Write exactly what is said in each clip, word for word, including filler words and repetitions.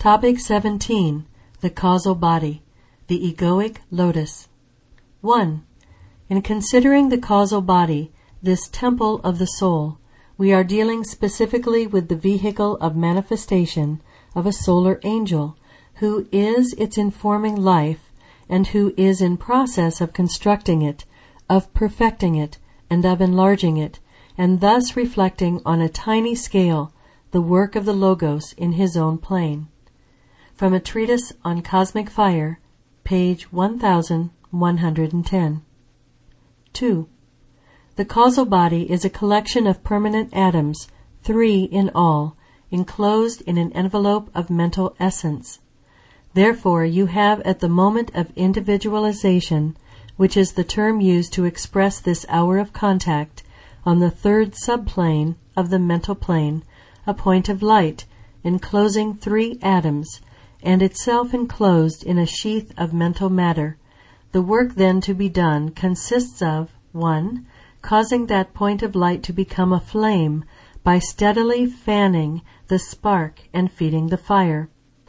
Topic seventeen. The Causal Body. The Egoic Lotus. one. In considering the causal body, this temple of the soul, we are dealing specifically with the vehicle of manifestation of a solar angel, who is its informing life and who is in process of constructing it, of perfecting it, and of enlarging it, and thus reflecting on a tiny scale the work of the Logos in his own plane. From a treatise on Cosmic Fire, page one thousand one hundred ten. two. The causal body is a collection of permanent atoms, three in all, enclosed in an envelope of mental essence. Therefore, you have at the moment of individualization, which is the term used to express this hour of contact, on the third subplane of the mental plane, a point of light, enclosing three atoms, and itself enclosed in a sheath of mental matter. The work then to be done consists of one. Causing that point of light to become a flame by steadily fanning the spark and feeding the fire.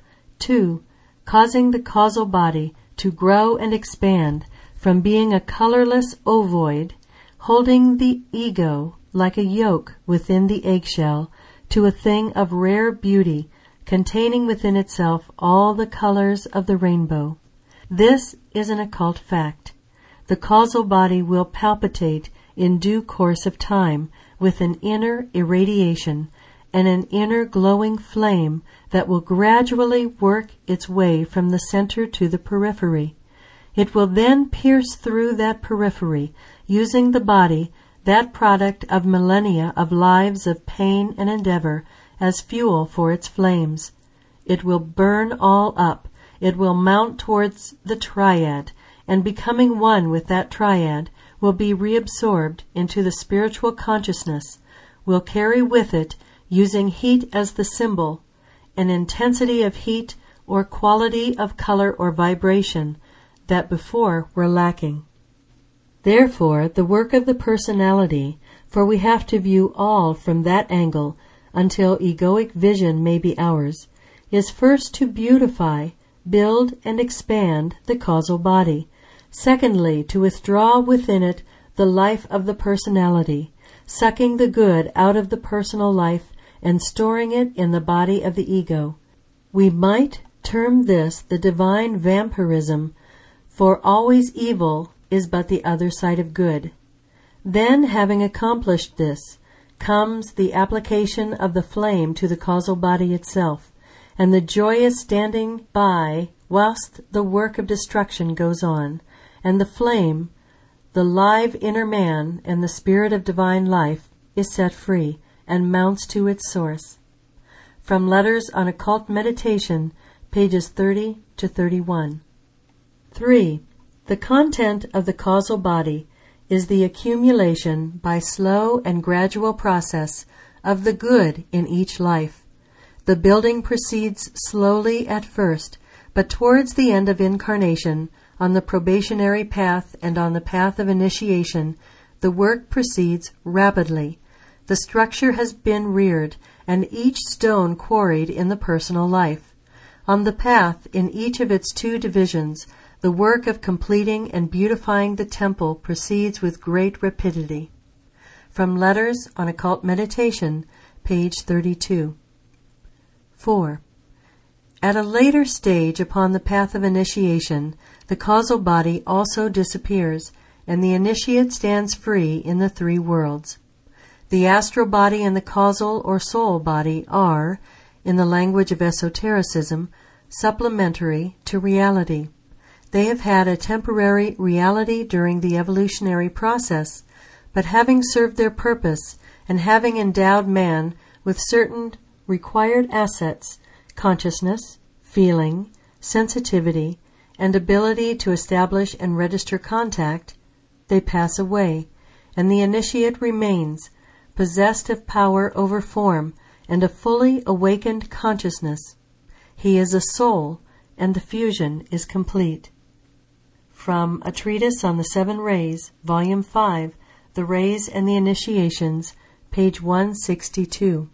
two. Causing the causal body to grow and expand from being a colorless ovoid, holding the ego like a yolk within the eggshell, to a thing of rare beauty, containing within itself all the colors of the rainbow. This is an occult fact. The causal body will palpitate in due course of time with an inner irradiation and an inner glowing flame that will gradually work its way from the center to the periphery. It will then pierce through that periphery, using the body, that product of millennia of lives of pain and endeavor, as fuel for its flames. It will burn all up. It will mount towards the triad, and becoming one with that triad, will be reabsorbed into the spiritual consciousness, will carry with it, using heat as the symbol, an intensity of heat or quality of color or vibration that before were lacking. Therefore, the work of the personality, for we have to view all from that angle until egoic vision may be ours, is first to beautify, build, and expand the causal body. Secondly, to withdraw within it the life of the personality, sucking the good out of the personal life and storing it in the body of the ego. We might term this the divine vampirism, for always evil is but the other side of good. Then, having accomplished this, comes the application of the flame to the causal body itself, and the joyous standing by whilst the work of destruction goes on, and the flame, the live inner man and the spirit of divine life, is set free and mounts to its source. From Letters on Occult Meditation, pages thirty to thirty-one. three. The content of the causal body is the accumulation by slow and gradual process of the good in each life. The building proceeds slowly at first, but towards the end of incarnation, on the probationary path and on the path of initiation, the work proceeds rapidly. The structure has been reared, and each stone quarried in the personal life. On the path, in each of its two divisions, the work of completing and beautifying the temple proceeds with great rapidity. From Letters on Occult Meditation, page thirty-two. four. At a later stage upon the path of initiation, the causal body also disappears, and the initiate stands free in the three worlds. The astral body and the causal or soul body are, in the language of esotericism, supplementary to reality. They have had a temporary reality during the evolutionary process, but having served their purpose and having endowed man with certain required assets, consciousness, feeling, sensitivity, and ability to establish and register contact, they pass away, and the initiate remains, possessed of power over form and a fully awakened consciousness. He is a soul, and the fusion is complete. From a treatise on the Seven Rays, Volume five, The Rays and the Initiations, page one sixty-two.